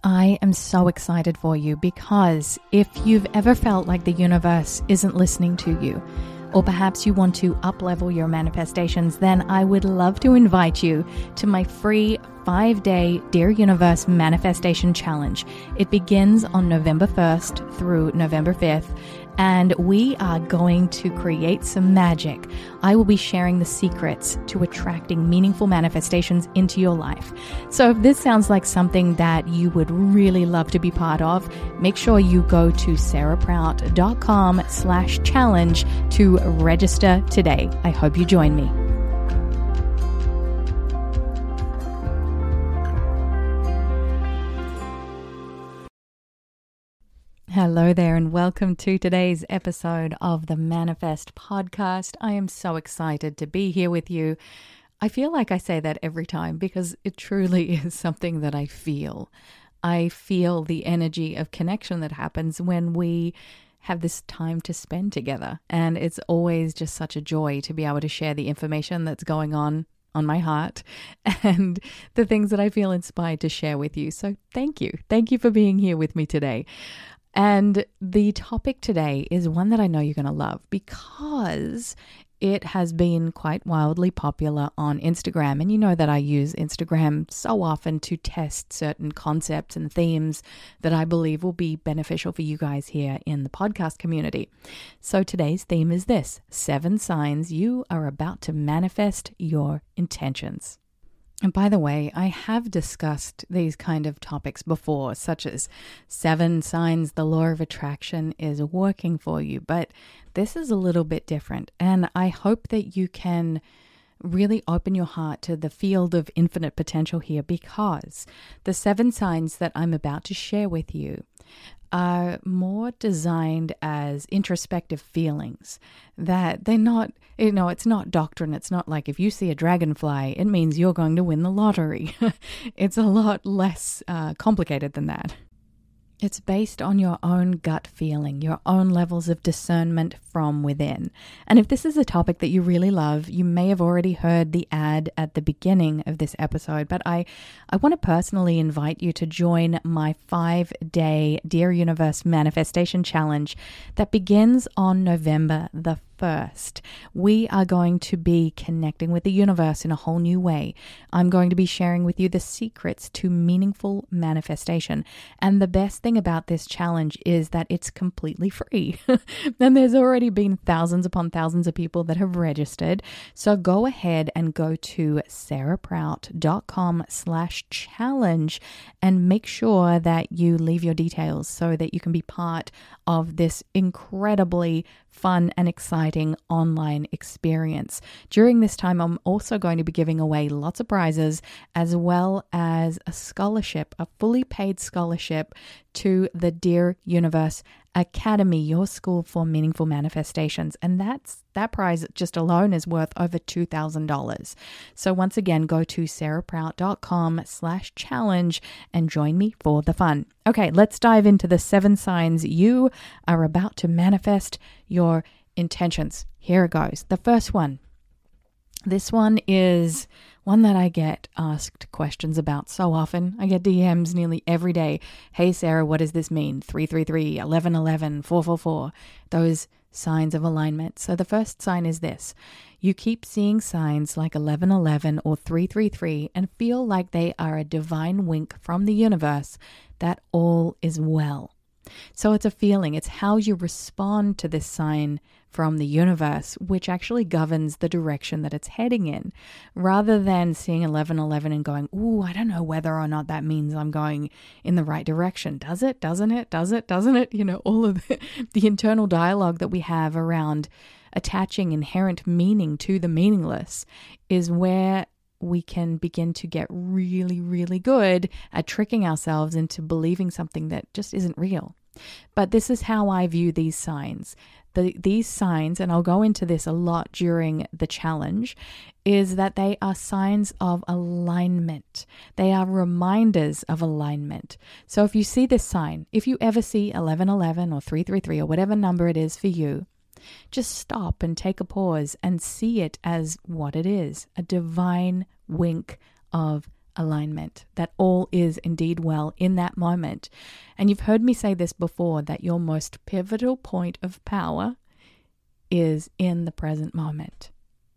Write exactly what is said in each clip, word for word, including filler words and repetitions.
I am so excited for you because if you've ever felt like the universe isn't listening to you, or perhaps you want to up-level your manifestations, then I would love to invite you to my free five-day Dear Universe Manifestation Challenge. It begins on November first through November fifth, and we are going to create some magic. I will be sharing the secrets to attracting meaningful manifestations into your life. So if this sounds like something that you would really love to be part of, make sure you go to sarahprout.com slash challenge to register today. I hope you join me. Hello there and welcome to today's episode of the Manifest Podcast. I am so excited to be here with you. I feel like I say that every time because it truly is something that I feel. I feel the energy of connection that happens when we have this time to spend together. And it's always just such a joy to be able to share the information that's going on on my heart and the things that I feel inspired to share with you. So thank you. Thank you for being here with me today. And the topic today is one that I know you're going to love because it has been quite wildly popular on Instagram. And you know that I use Instagram so often to test certain concepts and themes that I believe will be beneficial for you guys here in the podcast community. So today's theme is this: seven signs you are about to manifest your intentions. And by the way, I have discussed these kind of topics before, such as seven signs the law of attraction is working for you. But this is a little bit different. And I hope that you can really open your heart to the field of infinite potential here, because the seven signs that I'm about to share with you are more designed as introspective feelings, that they're not, you know, it's not doctrine. It's not like if you see a dragonfly, it means you're going to win the lottery. It's a lot less uh, complicated than that. It's based on your own gut feeling, your own levels of discernment from within. And if this is a topic that you really love, you may have already heard the ad at the beginning of this episode, but I, I want to personally invite you to join my five-day Dear Universe Manifestation Challenge that begins on November the first. We are going to be connecting with the universe in a whole new way. I'm going to be sharing with you the secrets to meaningful manifestation. And the best thing about this challenge is that it's completely free. And there's already been thousands upon thousands of people that have registered. So go ahead and go to sarahprout.com slash challenge and make sure that you leave your details so that you can be part of this incredibly fun and exciting online experience. During this time, I'm also going to be giving away lots of prizes as well as a scholarship, a fully paid scholarship to the Dear Universe Academy, your school for meaningful manifestations. And that's that prize just alone is worth over two thousand dollars. So once again, go to sarahprout.com slash challenge and join me for the fun. Okay, let's dive into the seven signs you are about to manifest your intentions. Here it goes. The first one. This one is one that I get asked questions about so often. I get D Ms nearly every day. Hey, Sarah, what does this mean? three three three, eleven eleven, four four four. Those signs of alignment. So the first sign is this. You keep seeing signs like eleven eleven or three three three and feel like they are a divine wink from the universe that all is well. So it's a feeling. It's how you respond to this sign from the universe, which actually governs the direction that it's heading in, rather than seeing eleven eleven and going, ooh, I don't know whether or not that means I'm going in the right direction. Does it? Doesn't it? Does it? Doesn't it? You know, all of the, the internal dialogue that we have around attaching inherent meaning to the meaningless is where we can begin to get really, really good at tricking ourselves into believing something that just isn't real. But this is how I view these signs. The, these signs, and I'll go into this a lot during the challenge, is that they are signs of alignment. They are reminders of alignment. So if you see this sign, if you ever see eleven eleven or three three three or whatever number it is for you, just stop and take a pause and see it as what it is, a divine wink of alignment, that all is indeed well in that moment. And you've heard me say this before, that your most pivotal point of power is in the present moment.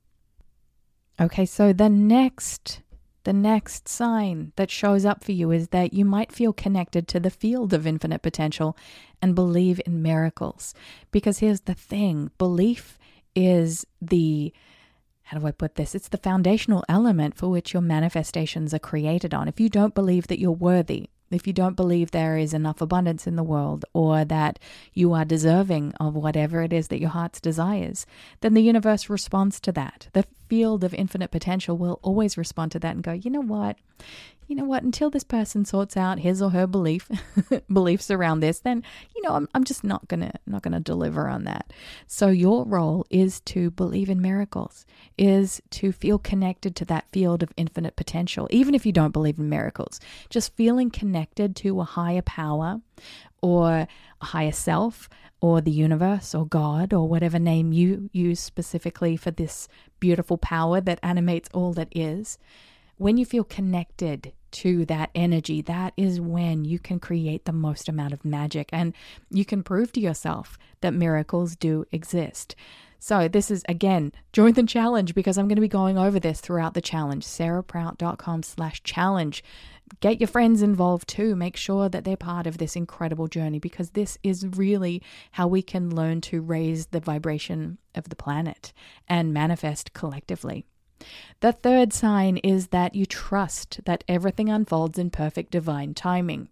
Okay, so the next The next sign that shows up for you is that you might feel connected to the field of infinite potential and believe in miracles. Because here's the thing, belief is the, how do I put this? It's the foundational element for which your manifestations are created on. If you don't believe that you're worthy, if you don't believe there is enough abundance in the world, or that you are deserving of whatever it is that your heart desires, then the universe responds to that. The field of infinite potential will always respond to that and go, you know what? You know what? Until this person sorts out his or her belief beliefs around this, then you know I'm I'm just not gonna not gonna deliver on that. So your role is to believe in miracles, is to feel connected to that field of infinite potential, even if you don't believe in miracles. Just feeling connected to a higher power, or a higher self, or the universe, or God, or whatever name you use specifically for this beautiful power that animates all that is. When you feel connected to that energy, that is when you can create the most amount of magic, and you can prove to yourself that miracles do exist. So this is, again, join the challenge, because I'm going to be going over this throughout the challenge. sarahprout.com slash challenge. Get your friends involved too. Make sure that they're part of this incredible journey, because this is really how we can learn to raise the vibration of the planet and manifest collectively. The third sign is that you trust that everything unfolds in perfect divine timing.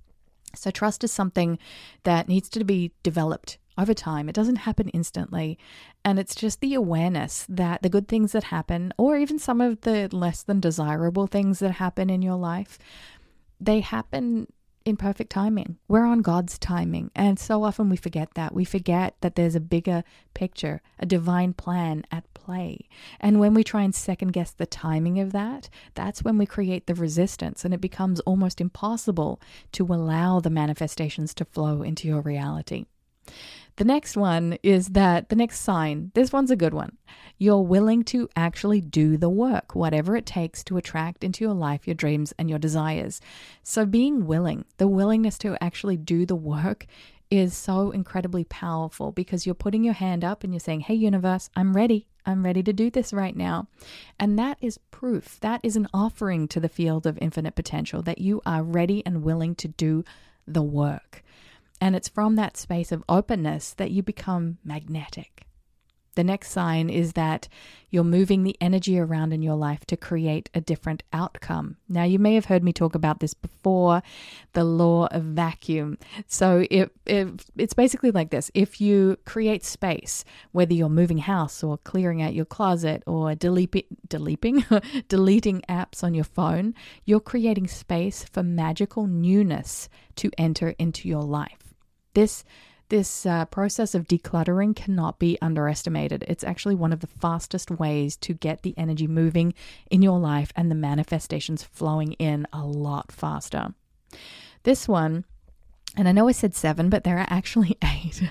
So trust is something that needs to be developed over time. It doesn't happen instantly. And it's just the awareness that the good things that happen, or even some of the less than desirable things that happen in your life, they happen in perfect timing. We're on God's timing. And so often we forget that. We forget that there's a bigger picture, a divine plan at play. And when we try and second guess the timing of that, that's when we create the resistance, and it becomes almost impossible to allow the manifestations to flow into your reality. The next one is that the next sign, this one's a good one. You're willing to actually do the work, whatever it takes to attract into your life your dreams and your desires. So being willing, the willingness to actually do the work, is so incredibly powerful, because you're putting your hand up and you're saying, hey, universe, I'm ready. I'm ready to do this right now. And that is proof. That is an offering to the field of infinite potential that you are ready and willing to do the work. And it's from that space of openness that you become magnetic. The next sign is that you're moving the energy around in your life to create a different outcome. Now, you may have heard me talk about this before, the law of vacuum. So it, it, it's basically like this. If you create space, whether you're moving house or clearing out your closet or deleting, deleting, deleting apps on your phone, you're creating space for magical newness to enter into your life. This This uh, process of decluttering cannot be underestimated. It's actually one of the fastest ways to get the energy moving in your life and the manifestations flowing in a lot faster. This one, and I know I said seven, but there are actually eight.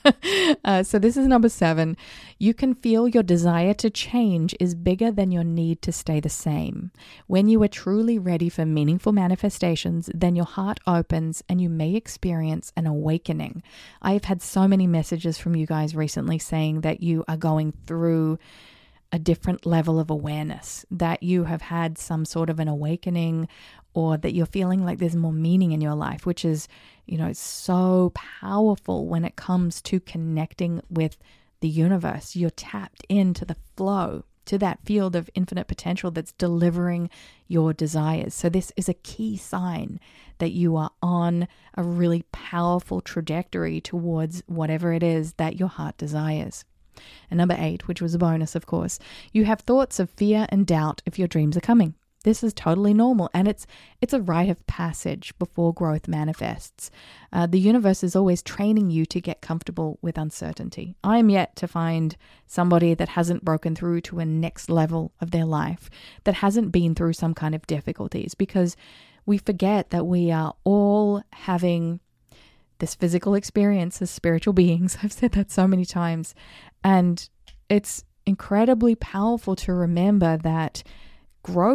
uh, so this is number seven. You can feel your desire to change is bigger than your need to stay the same. When you are truly ready for meaningful manifestations, then your heart opens and you may experience an awakening. I've had so many messages from you guys recently saying that you are going through a different level of awareness, that you have had some sort of an awakening, or that you're feeling like there's more meaning in your life, which is, you know, so powerful when it comes to connecting with the universe. You're tapped into the flow, to that field of infinite potential that's delivering your desires. So this is a key sign that you are on a really powerful trajectory towards whatever it is that your heart desires. And number eight, which was a bonus, of course, you have thoughts of fear and doubt if your dreams are coming. This is totally normal, and it's it's a rite of passage before growth manifests. Uh, the universe is always training you to get comfortable with uncertainty. I am yet to find somebody that hasn't broken through to a next level of their life, that hasn't been through some kind of difficulties, because we forget that we are all having this physical experience as spiritual beings. I've said that so many times. And it's incredibly powerful to remember that growth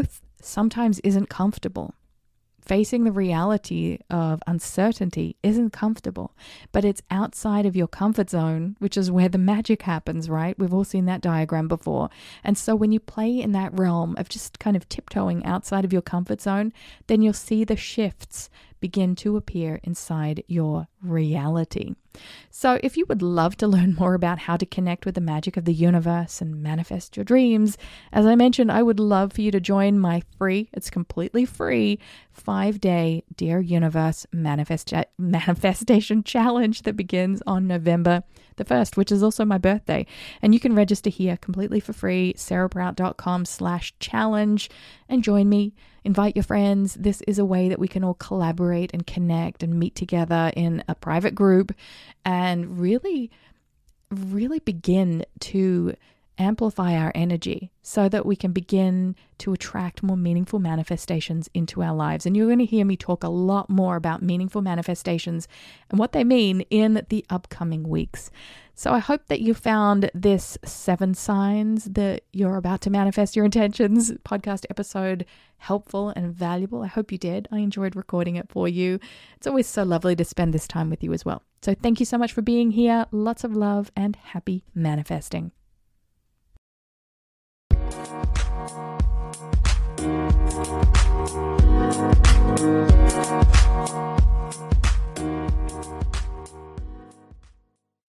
sometimes isn't comfortable. Facing the reality of uncertainty isn't comfortable, but it's outside of your comfort zone, which is where the magic happens, right? We've all seen that diagram before. And so when you play in that realm of just kind of tiptoeing outside of your comfort zone, then you'll see the shifts begin to appear inside your reality. So if you would love to learn more about how to connect with the magic of the universe and manifest your dreams, as I mentioned, I would love for you to join my free, it's completely free, five-day Dear Universe Manifest- Manifestation Challenge that begins on November the first, which is also my birthday. And you can register here completely for free, sarahprout.com slash challenge, and join me. Invite your friends. This is a way that we can all collaborate and connect and meet together in a private group and really, really begin to amplify our energy so that we can begin to attract more meaningful manifestations into our lives. And you're going to hear me talk a lot more about meaningful manifestations and what they mean in the upcoming weeks. So I hope that you found this seven signs that you're about to manifest your intentions podcast episode helpful and valuable. I hope you did. I enjoyed recording it for you. It's always so lovely to spend this time with you as well. So thank you so much for being here. Lots of love and happy manifesting.